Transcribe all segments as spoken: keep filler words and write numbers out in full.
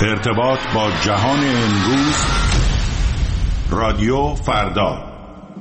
ارتباط با جهان امروز، رادیو فردا.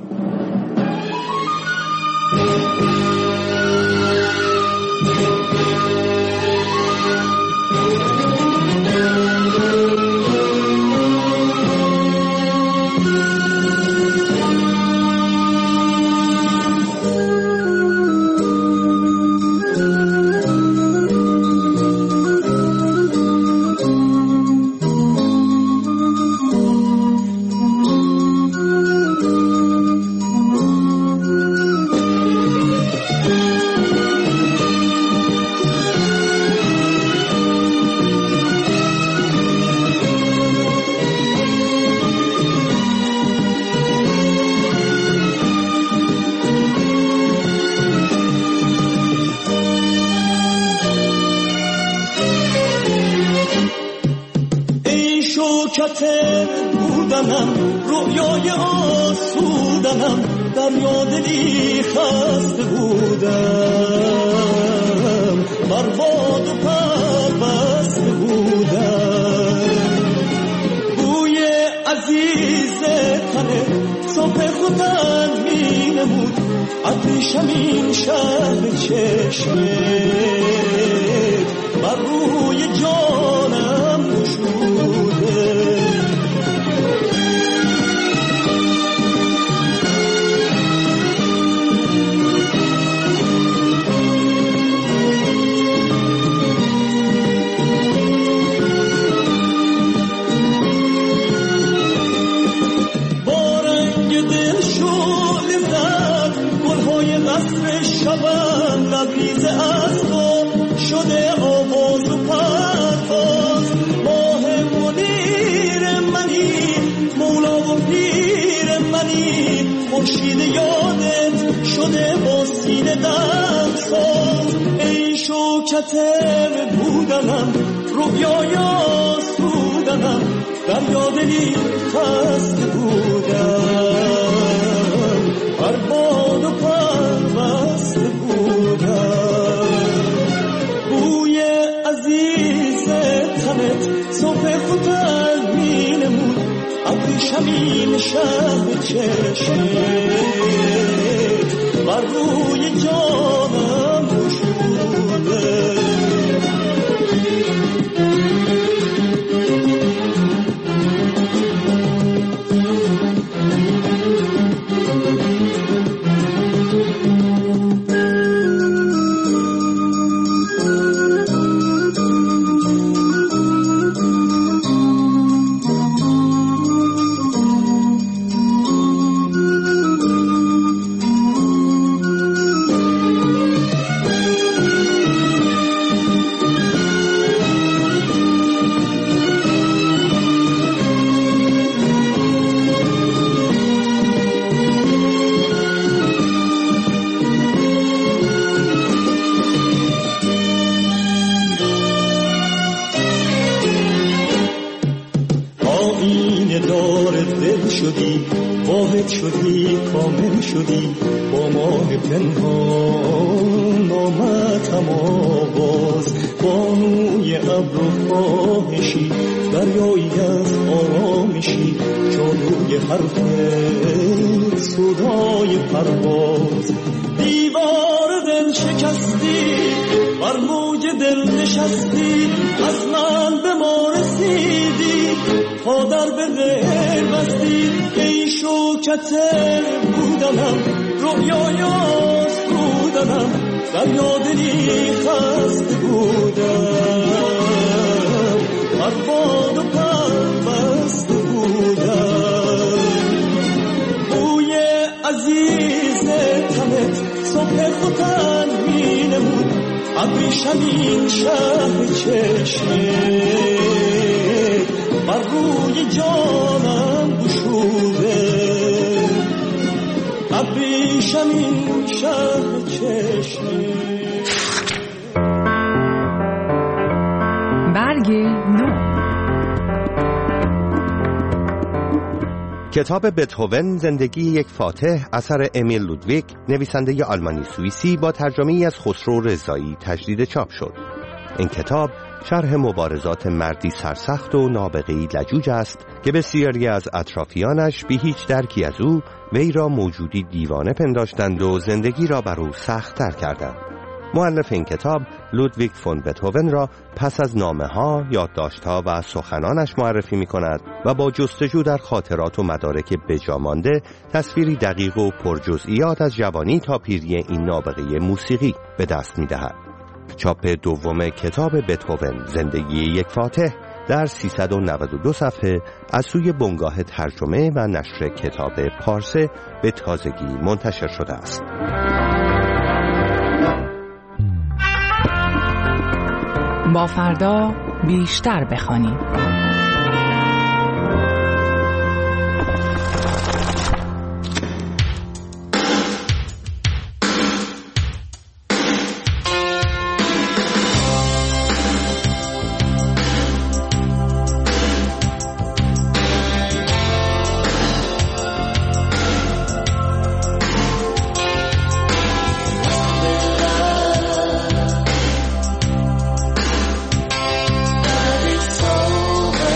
بودنم رویای آسودنم، در یادی خسته بودم، بر باد و پر بسته بودم. بوی عزیز تنه صبح خودن می نمود، عطرشم این شهر چشمه بر روی جانم نشوده. شبم لبریز از تو شده آواز و پرواز، ماه منیر منی مولا و پیر منی، خورشید یادت شده با سینه دم ساز. ای شوکت بودنم رویای آسودنم، در یادی خسته بودم، بر باد و پرواز بوی عزیز تنت صبح خودن می نمود، ابریشم این شهر چشمه بر روی جانم گشوده. شدی واحد شدی کامل شدی، با ماه پنهان آمد آواز، بانوی ابر و خواهشی دریایی از آرامشی، جادوی حرفت صدای پرواز. دیوار دل شکستی بر موج دل نشستی، از من به ما رسیدی تا در به غیر بستی. ای شوکت بودنم رویای آسودنم، در یادی خسته بودم، بر باد و پر بسته بودم. بوی عزیز تنت صبح خودن می نمود، ابریشم این شهر چشمه بر روی جانم گشوده، ابریشم این شهر چشمه. برگ نو. کتاب بتهوون زندگی یک فاتح اثر امیل لودویگ، نویسنده آلمانی سوئیسی، با ترجمه‌ای از خسرو رضایی تجدید چاپ شد. این کتاب شرح مبارزات مردی سرسخت و نابغه‌ای لجوج است که بسیاری از اطرافیانش بی هیچ درکی از او وی را موجودی دیوانه پنداشتند و زندگی را بر او سخت‌تر کردند. مؤلف این کتاب لودویگ فون بتهوون را پس از نامه‌ها، یادداشت‌ها و سخنانش معرفی می‌کند و با جستجو در خاطرات و مدارک بجامانده تصویری دقیق و پرجزئیات از جوانی تا پیری این نابغه موسیقی به دست می‌دهد. چاپ دوم کتاب بتهوون زندگی یک فاتح در سیصد و نود و دو صفحه از سوی بنگاه ترجمه و نشر کتاب پارسه به تازگی منتشر شده است. با فردا بیشتر بخوانیم. Over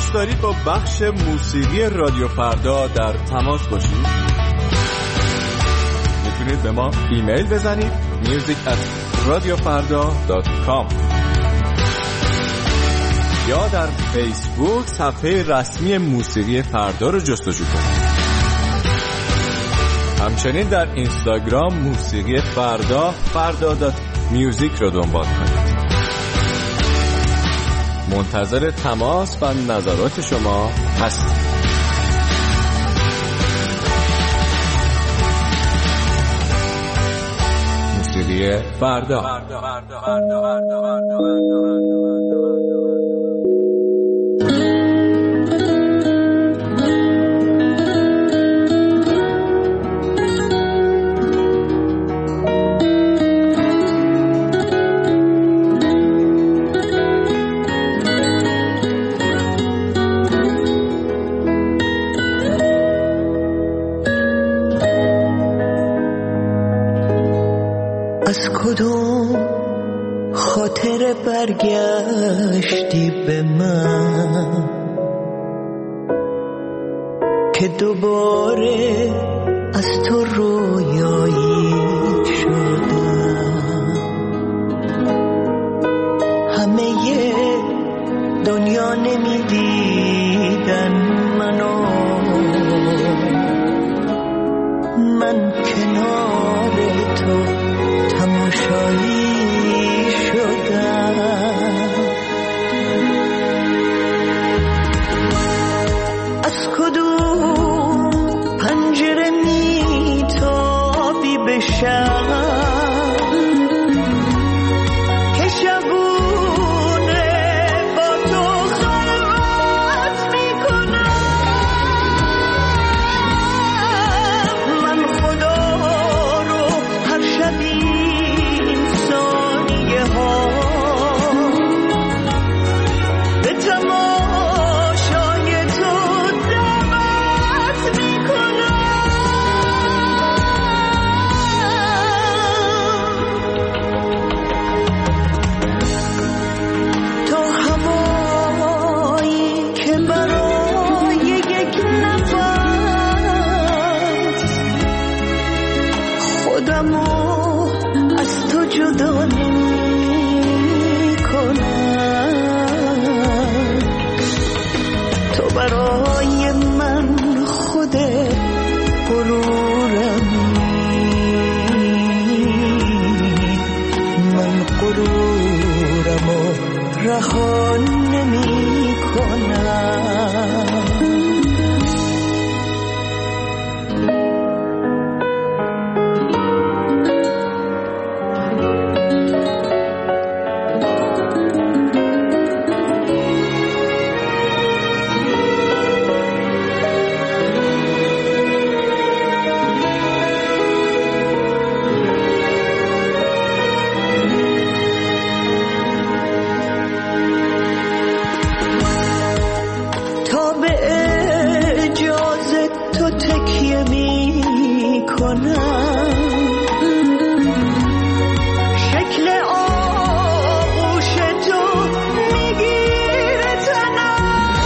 دوست دارید با بخش موسیقی رادیو فردا در تماس باشید؟ میتونید به ما ایمیل بزنید music at radiofarda dot com یا در فیسبوک صفحه رسمی موسیقی فردا رو جستجو کنید. همچنین در اینستاگرام موسیقی فردا فردا دات میوزیک رو دنبال کنید. منتظر تماس و نظرات شما هستیم. موسیقی فردا. از کدوم خاطر برگشتی به من که دوباره از تو رویایی شدم؟ همه دنیا نمیدیدن منو، من کنار تو تماشایی شدم. از کدوم پنجره میتابی به شب که شبونه با تو خلوت میکنم؟ من خدا رو هر شبی برای من خود غرورمی، من غرورم و رها نمی کنم. شکل آغوش تو میگیره تنم،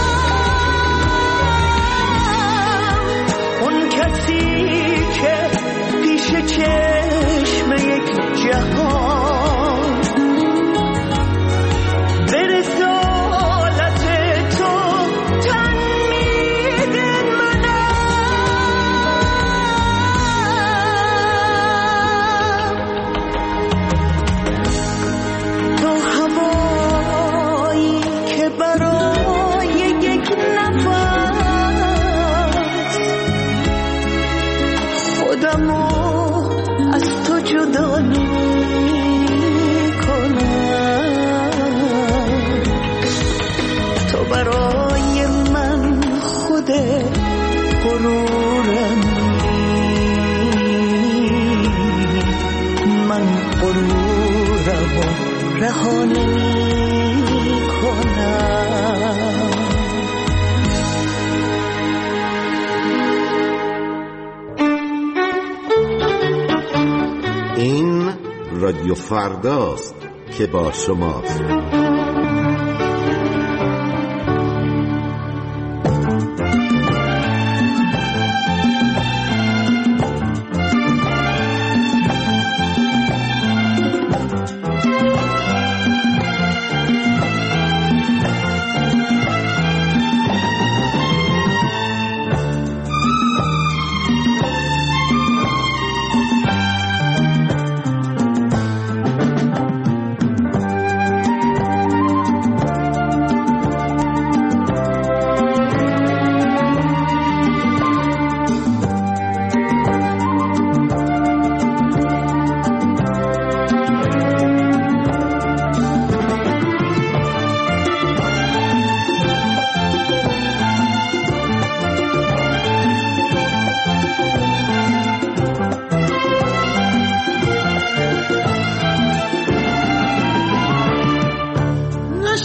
اون کسی که پیش چشم یک جهان به رسالت تو تن میده از تو جدا نمی کنم. تو برای من خود غرورمی، من غرورم و رها نمی کنم. این رادیو فرداست که با شماست.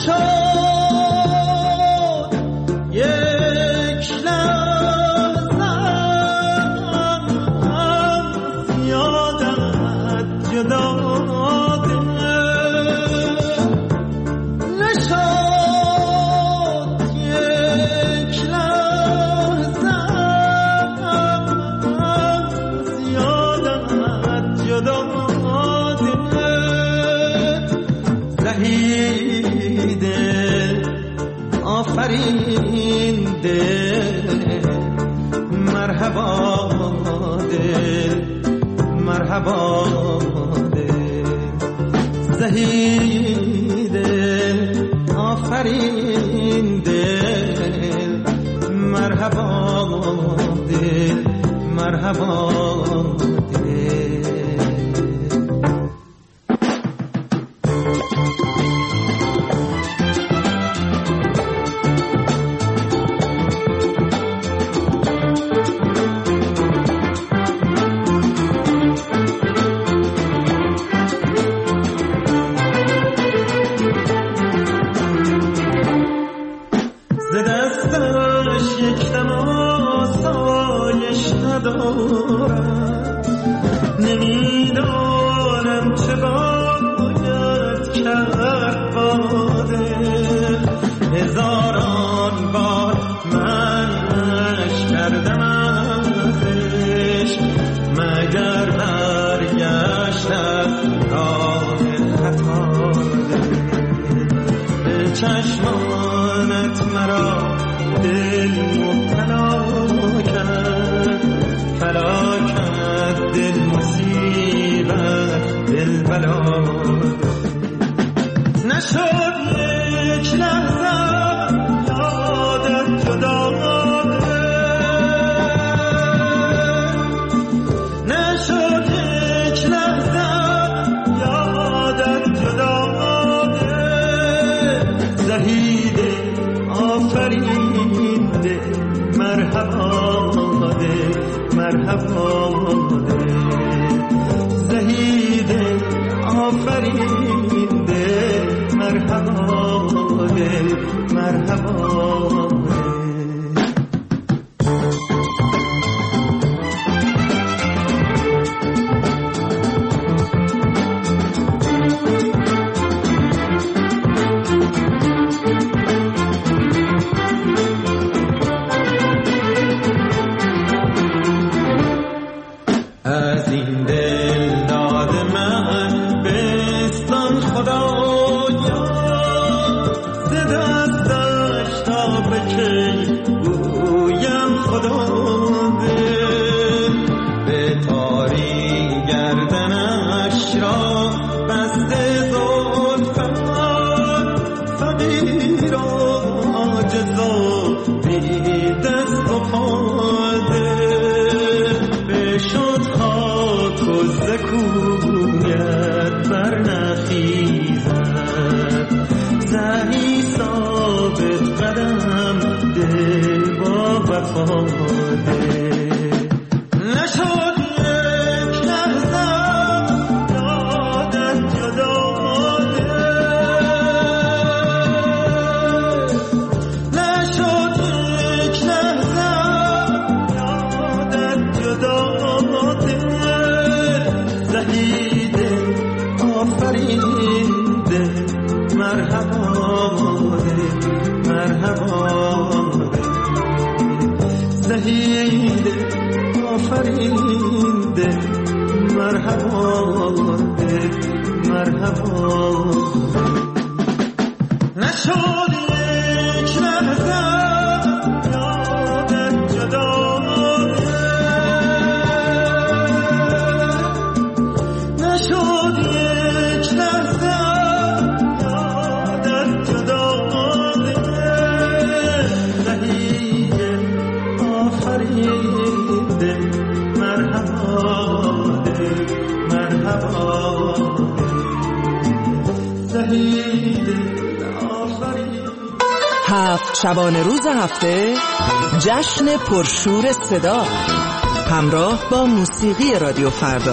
هفت شبانه روز هفته جشن پرشور صدا همراه با موسیقی رادیو فردا.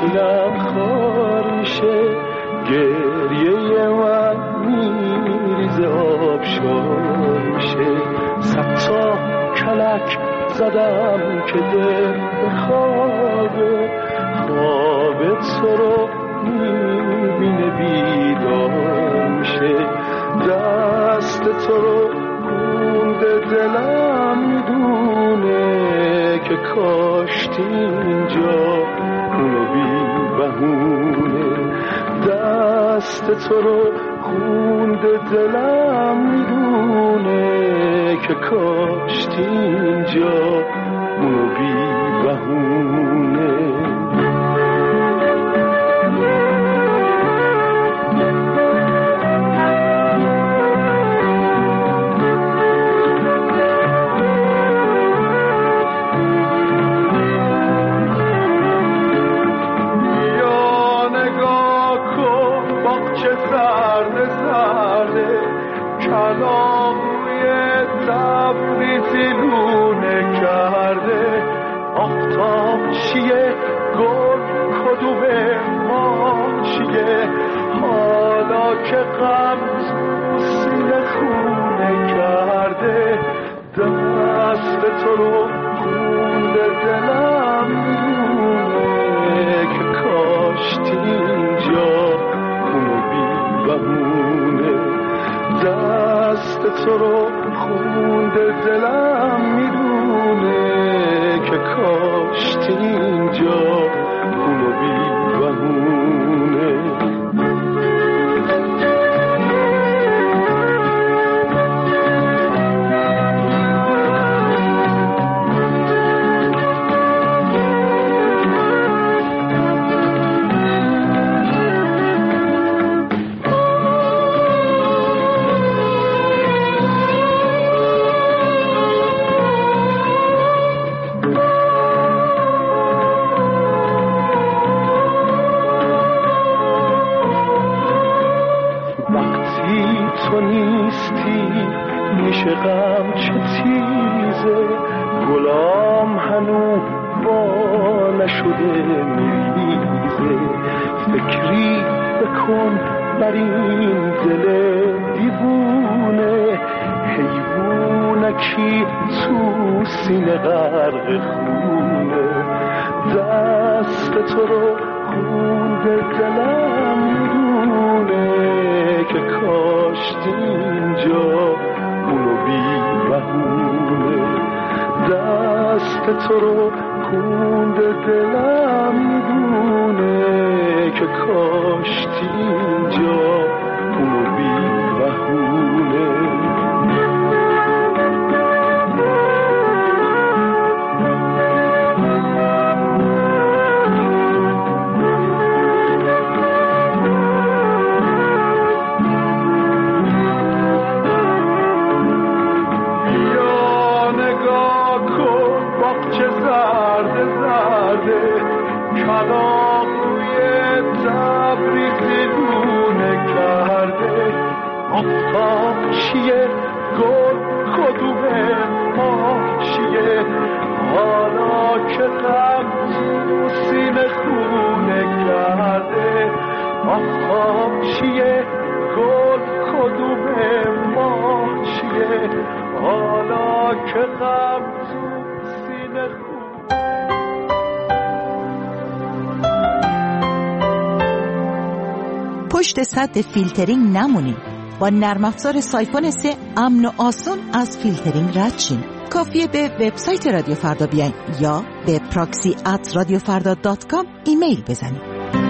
شیرم خار میشه، گریه من میریزه آبشار میشه. صد تا کلک زدم که دل بخوابه، خواب تو رو میبینه بیدار میشه. دست تو رو گونده دلم میدونه که کاشتی اینجا اونو بی بهونه. دست تو رو گونده دلم میدونه که کاشتی اینجا اونو بی بهونه. که غم سینه خونه کرده، دست تو رو خونده دلم میدونه که کاشتی اینجا اونو بی بهونه. دست تو رو خونده دلم میدونه که کاشتی اینجا اونو بی بهونه. تو نیستی میشه غم چه تیزه، گلام هنو با نشده میریزه. فکری بکن بر این دل دیوونه، حیوانکی تو سینه غرق خونه. دست تو رو خونده دلم میدونه که کاشتی اینجا اونو بی بهونه. دست تو رو خونده دلم میدونه که کاشتی اینجا اونو بی بهونه. آفتاب چیه گل کدومه ما چیه، حالا که غم سینه خونه کرده. آفتاب چیه گل کدومه ما چیه، حالا که غم سینه خونه. پشت سد فیلترینگ نمونیم. با نرم افزار سایفون سه امن و آسون از فیلترینگ رد شین. کافیه به وبسایت رادیو فردا بیاین یا به پراکسی ات رادیو فردا دات کام ایمیل بزنید.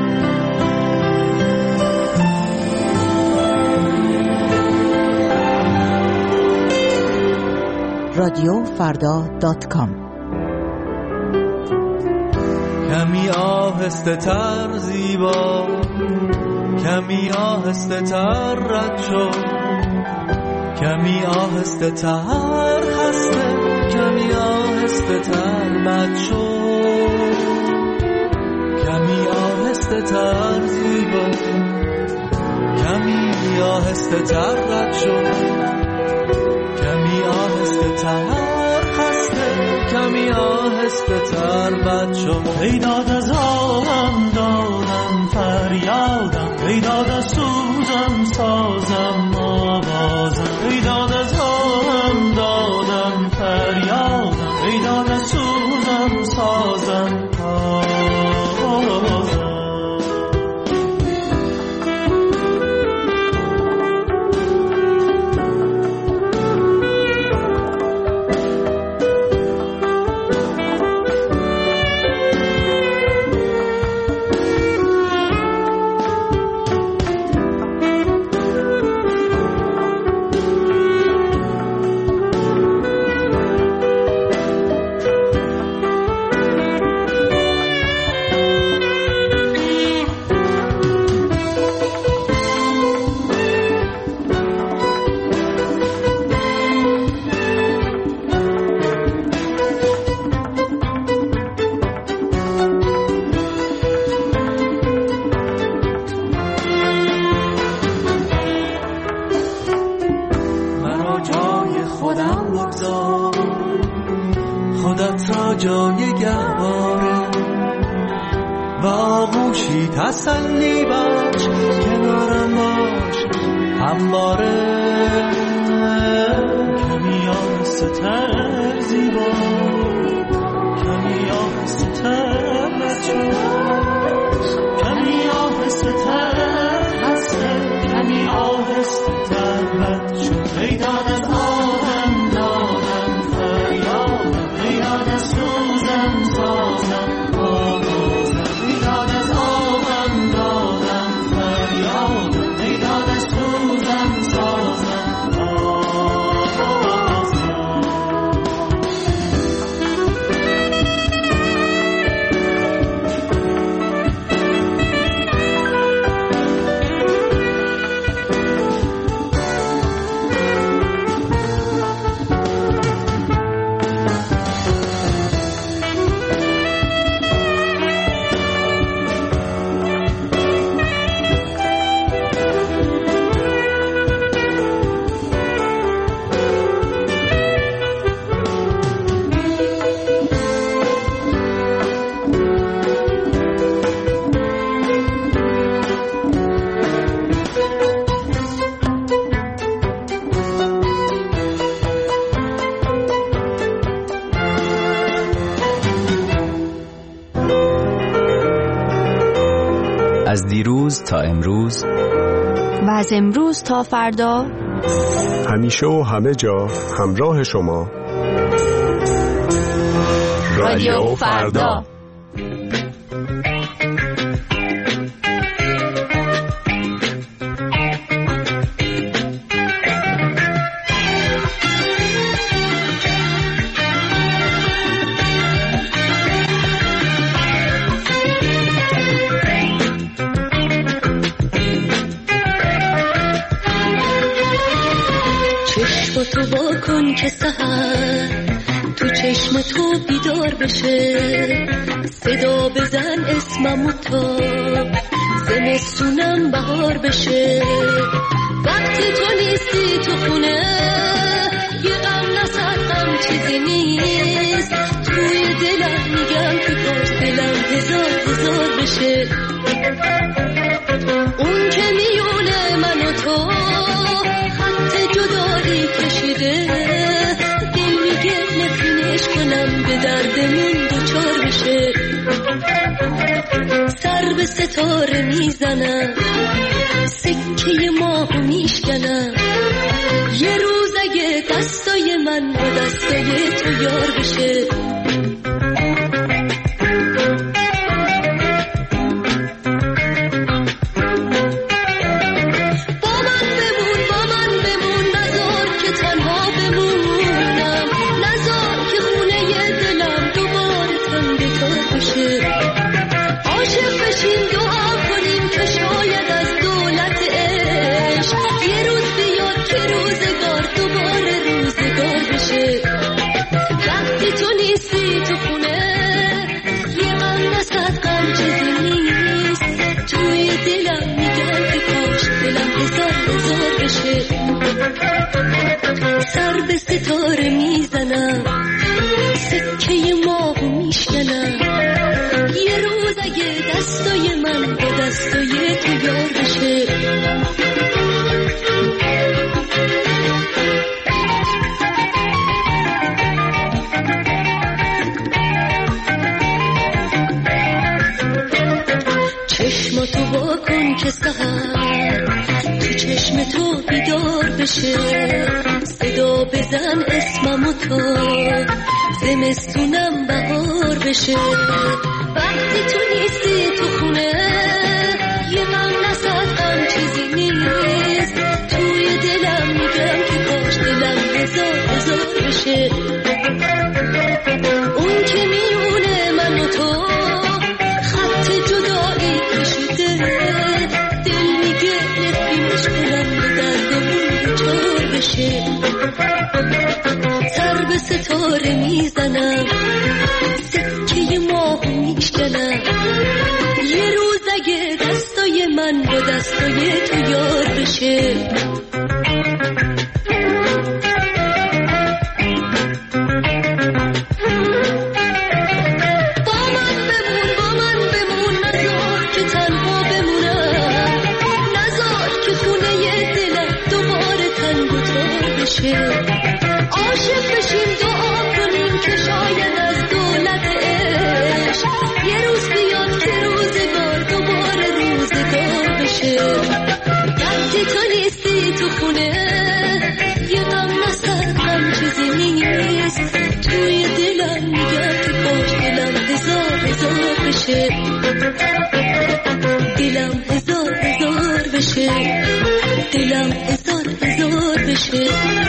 رادیو فردا دات کام. کمی آهسته تر زیبا، کمی آهسته تر رد شو، کمی آهسته تر خسته، کمی آهسته تر بد شو. کمی آهسته تر زیبا، کمی آهسته تر رد شو، کمی آهسته تر خسته، کمی آهسته تر بد شو. ای داد از آن جای گهواره و آغوشی تسلی بخش کنارم باش همواره. کمی آهسته‌تر زیبا، کمی آهسته‌تر نجات، کمی آهسته‌تر هسته، کمی آهسته‌تر بد شد. ای داد از آدم دادم فریادم، ای داد از سوزم سازم آوازم، ای داد از آدم دادم فریادم، ای داد از سوزم سازم آوازم. از دیروز تا امروز و از امروز تا فردا، همیشه و همه جا همراه شما رادیو فردا. تو با کن که سحر تو چشم تو بیدار بشه، صدا بزن اسممو تا زمستونم بهار بشه. وقتی تو نیستی تو خونه یه غم نسردم چیزی نیست، توی دلم میگم که کاش دلم هزار هزار بشه. اون که میونه من و تو خط جدایی کشیده، دل میگه نفرینش کنم به دردمون دوچار بشه. سر به ستاره میزنم، سکه ماهو میشکنم، یه روز اگه دستای من با دستای تو یار بشه. سر به ستاره میزنم، سکه ماهو میشکنم، یه روز اگه دستای من با دستای تو یار بشه. چشماتو با کن که سحر تو چشم تو بیدار بشه، صدا بزن اسممو تا زمستونم بهار بشه. وقتی تو نیستی تو خونه یه غم نسد غم چیزی نیست، توی دلم میگم که کاش دلم هزار هزار بشه. اون که میونه من و تو خط جدایی کشیده، دل میگه نفرینش کنم به دردمون دوچار بشه. سر به ستاره میزنم، سکه ماهو میشکنم، یه روز اگه دستای من با دستای تو یار بشه. بشه، دلم هزار هزار بشه، دلم هزار هزار بشه.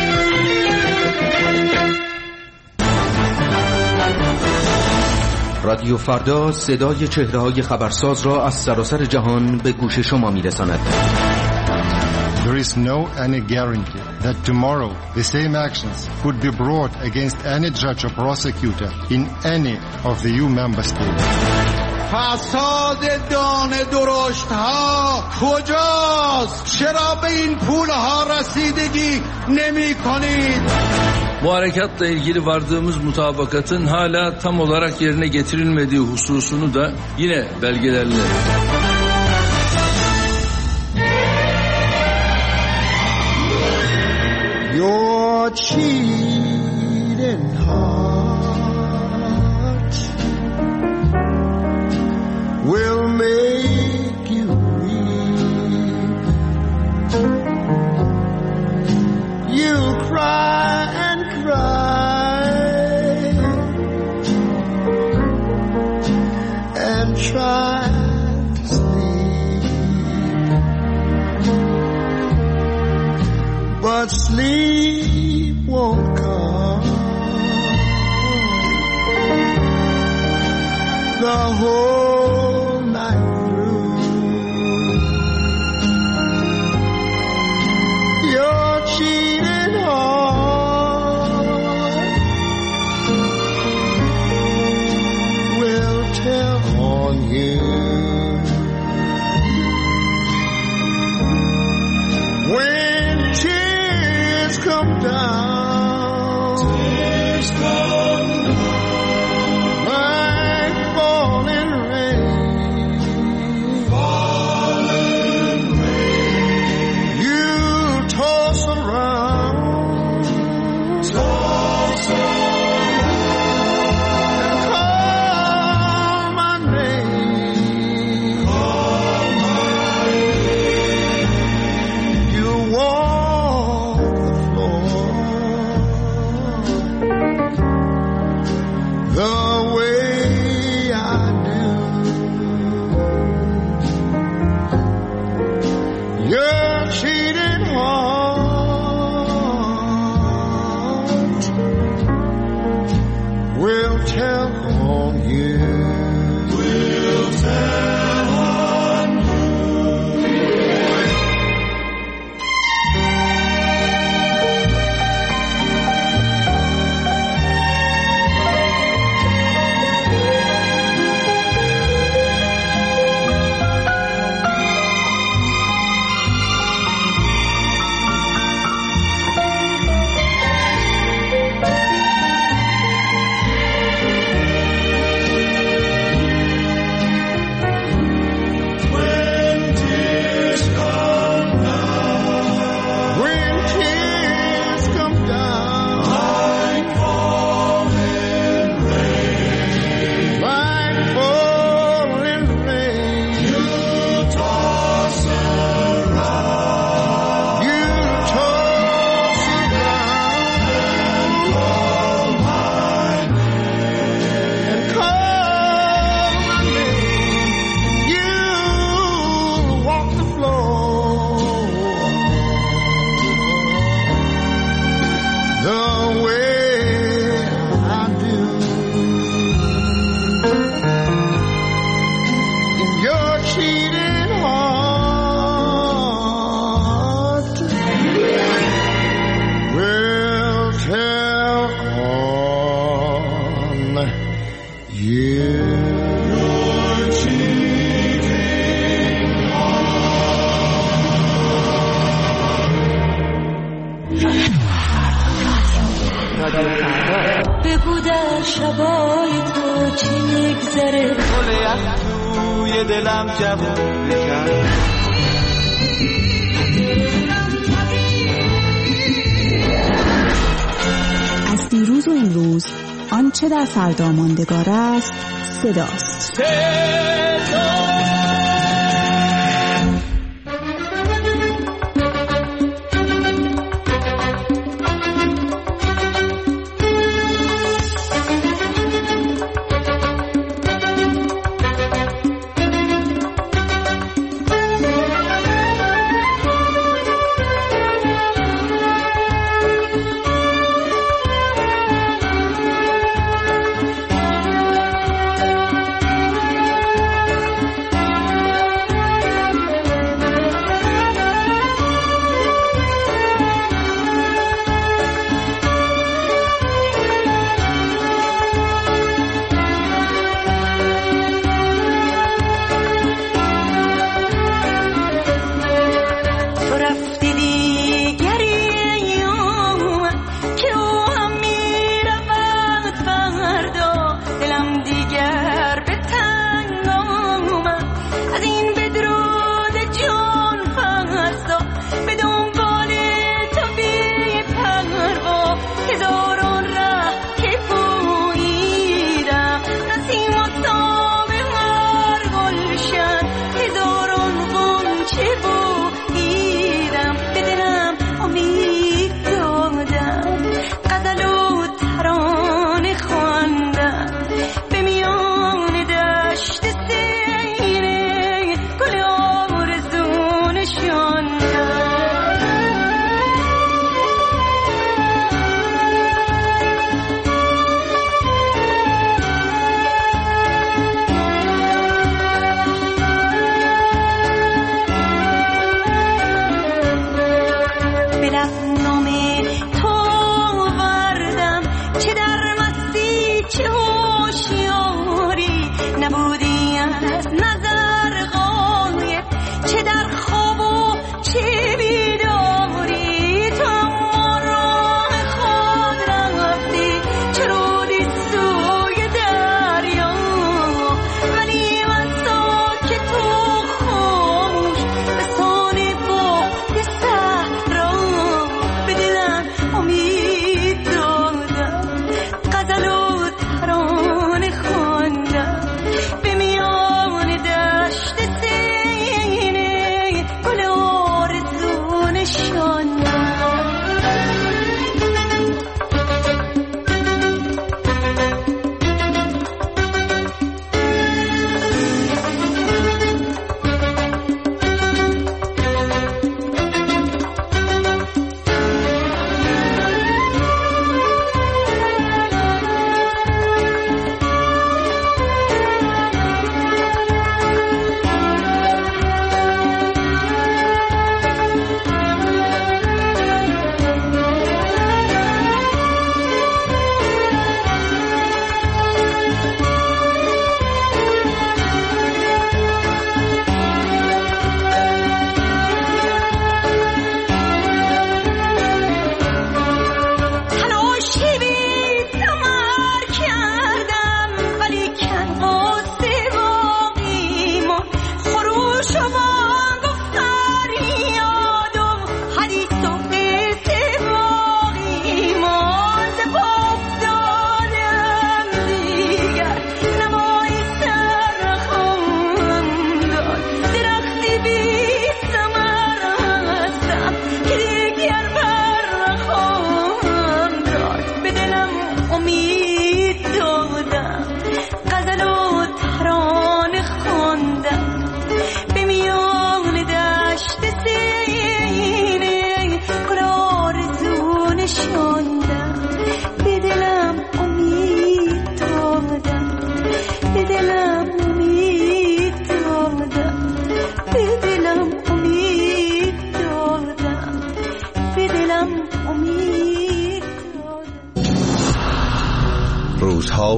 رادیو فردا صدای چهره‌های خبرساز را از سراسر جهان به گوش شما می‌رساند. There is no any guarantee that tomorrow the same actions could be brought against any judge or prosecutor in any of the E U member states. فساد دانه درشت ها کجاست؟ چرا به این پول ها رسیدگی نمی کنید؟ Bu harekatla ilgili vardığımız mutabakatın hala tam olarak yerine getirilmediği hususunu da yine belgelerle. Your cheating heart will make you weep. You'll cry and cry and try to sleep, but sleep won't come. The whole night through, your cheating heart will tell on you. When tears come down, tears come down like falling rain, falling rain. You toss around, toss around, and call my name, call my name. You walk the floor the way I do. Your cheating heart will tell on you. Will tell on when tears come down, when tears come down like falling rain, like falling rain. You toss around, you toss around and call my name, and call my name. You walk the floor the way I do. In your cheating heart will tell on you. Your cheating بگو در شبای تو چی میگذره، گل یخ توی دلم جوونه کرد. از دیروز و امروز آنچه در فردا ماندگار است صداست.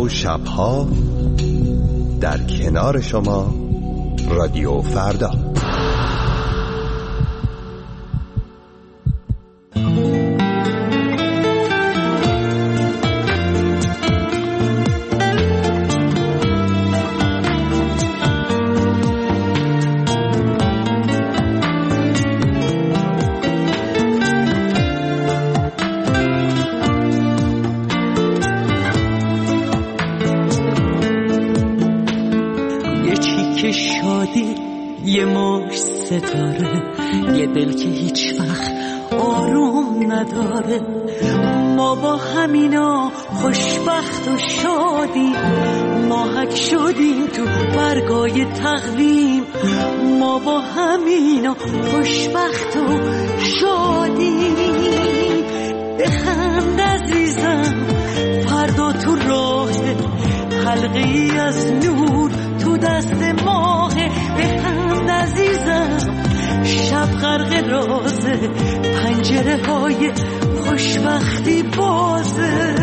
و شبها در کنار شما رادیو فردا. یه مش ستاره، یه دل که هیچ وقت آروم نداره. ما با همینا خوشبخت و شادیم، ماهک شدیم تو برگای تقویم. ما با همینا خوشبخت و شادیم. بخند عزیزم، فردا تو راه، حلقه‌ای از نور تو دست ماه. بخند عزیزم، شب غرق رازه، پنجره های خوشبختی بازه.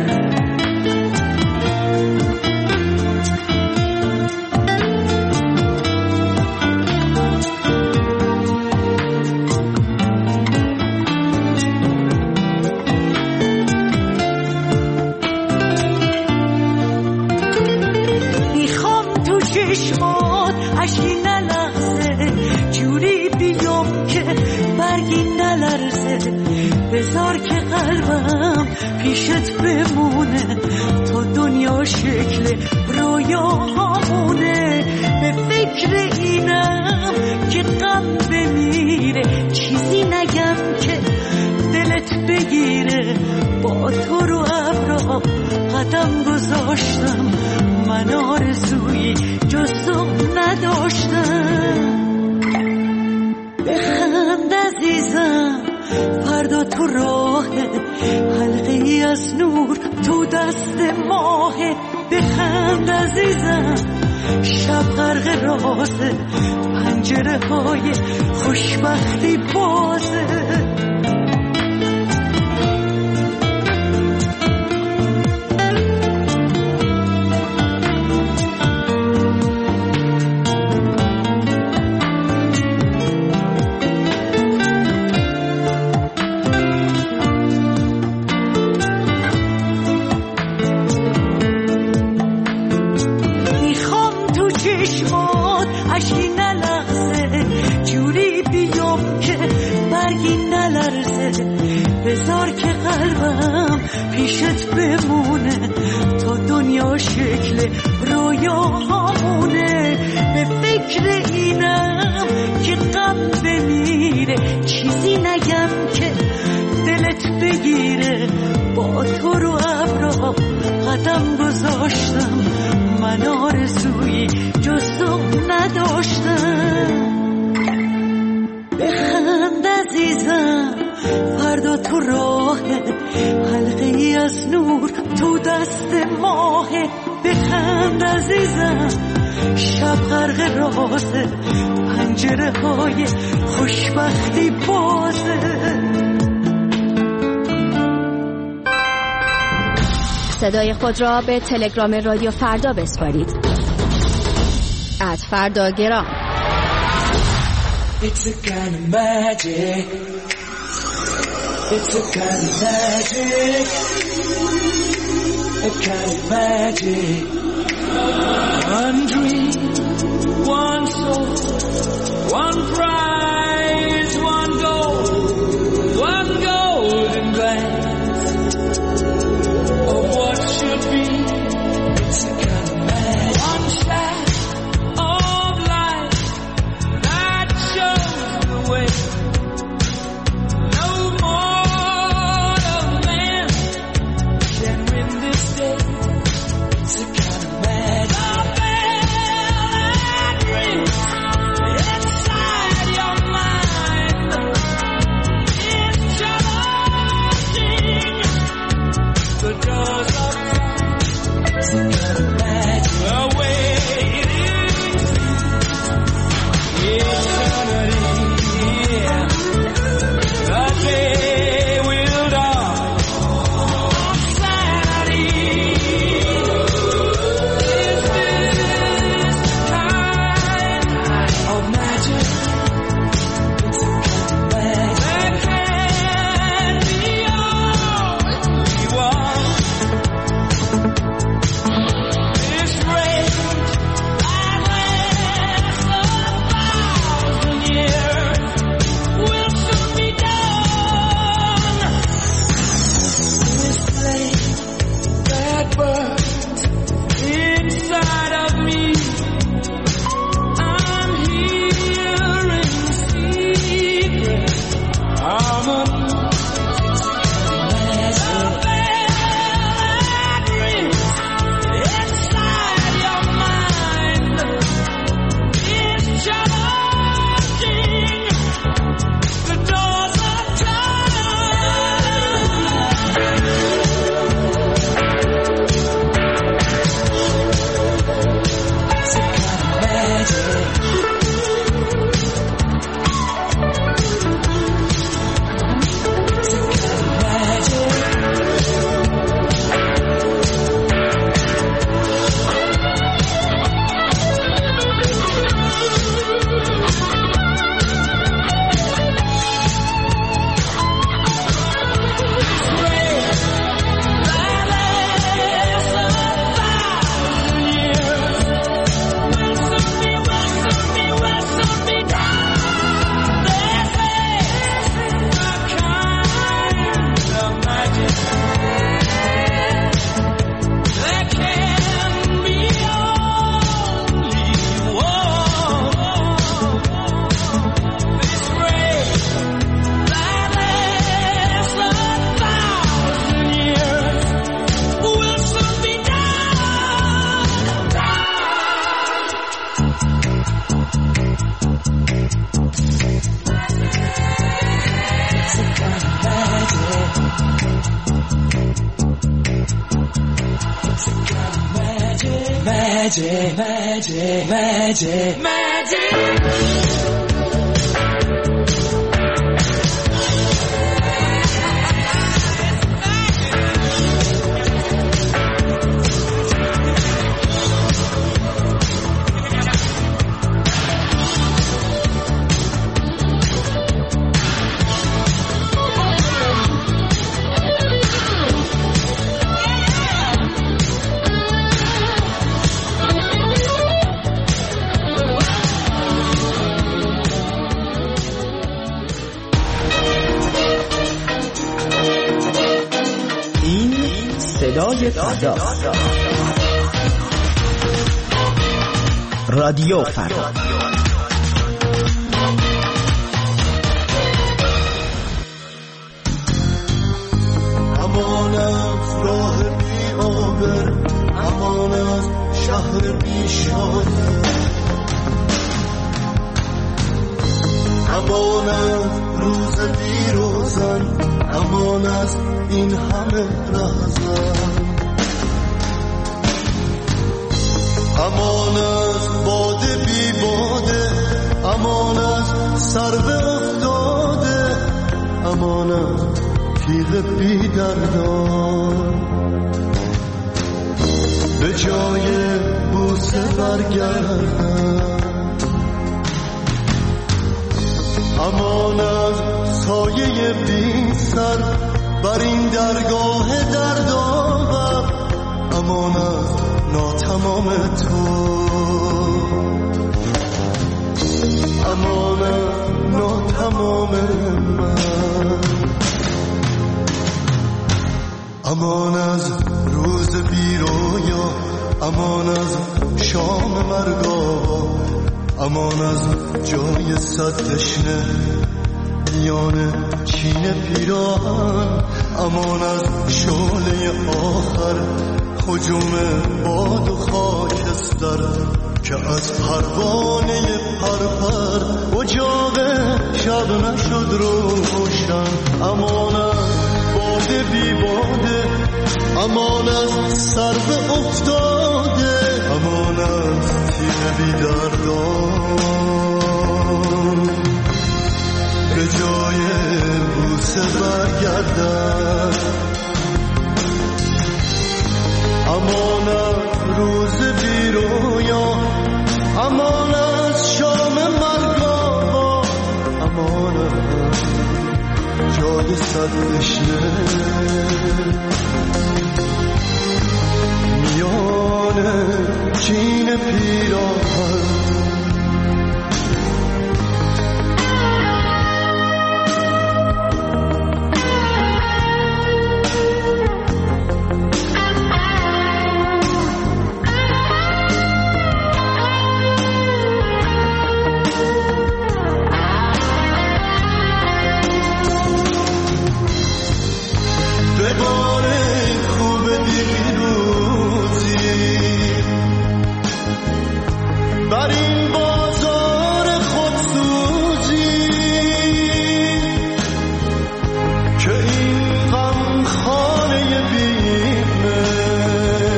چشمات عشقی نلغزه، جوری بیام که برگی نلرزه. بذار که قلبم پیشت بمونه، تا دنیا شکل رویاهامونه. به فکر اینم که غم بمیره، چیزی نگم که دلت بگیره. با تو رو ابرا قدم گذاشتم، من آرزویی جز تو نداشتم. بخند عزیزم، فردا تو راه، حلقه‌ای از نور تو دست ماه. بخند عزیزم، شب غرق رازه، پنجره های خوشبختی بازه. عشقی نلغزه، جوری بیام که برگی نلرزه. بذار که قلبم پیشت بمونه، تا دنیا شکل رویاهامونه. به فکر اینم که غم بمیره، چیزی نگم که دلت بگیره. با تو رو ابرا قدم گذاشتم، من آرزویی جز تو نداشتم. بخند عزیزم، فردا تو راه، حلقه‌ای از نور تو دست ماه. بخند عزیزم، شب غرق رازه، پنجره های خوشبختی بازه. صدای خود را به تلگرام رادیو فردا بسپارید. ات فردا گرام. It's a kind of magic. It's a kind of magic. A kind of magic. One dream, one soul, one prize, one goal, one golden glance of what should be. It's a kind of magic. One shot of light that shows the way. No mortal man can win this day. It's a kind of magic. The bell magic, magic, magic, magic. صدای فردا، رادیو فردا. امان از راه بی آبر، امان از شهر بی شاده، امان از روز بی روزن، امان از این همه رهزن، امان از باده بی باده، امان از سرو افتاده، امان از تیغ بی دردان، به جای بوسه برگردن، امان از سایه بی سر بر این درگاه دردآور، امان از ناتمام تو، امان از ناتمام من، امان از روز بی رویا، امان از شام مرگاوا، امان از جای صد تشنه میان چین پیراهن، امان از شعله آخر هجوم باد و خاکستر که از پروانه پرپر اجاق شب نشد روشن، امان از باده بی باده، امان از سرو افتاده، امان از تیغ بی دردان، به جای بوسه برگردن، امان از روز بی رویا، امان از شام مرگاوا، امان از جای صد تشنه میان چین پیراهن.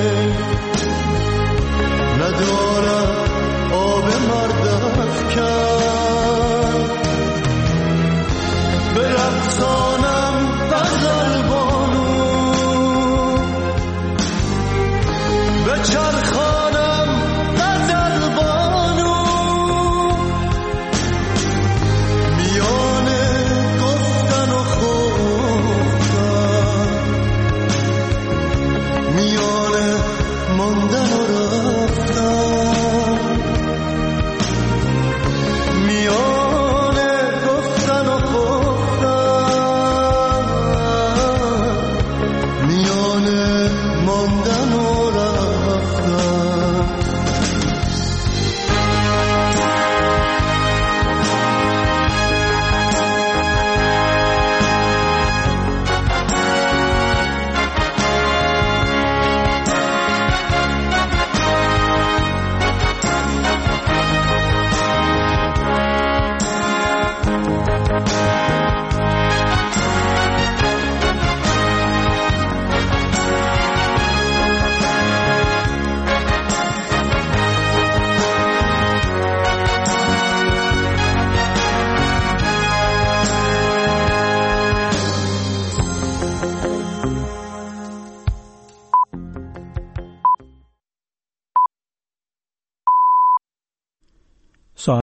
Come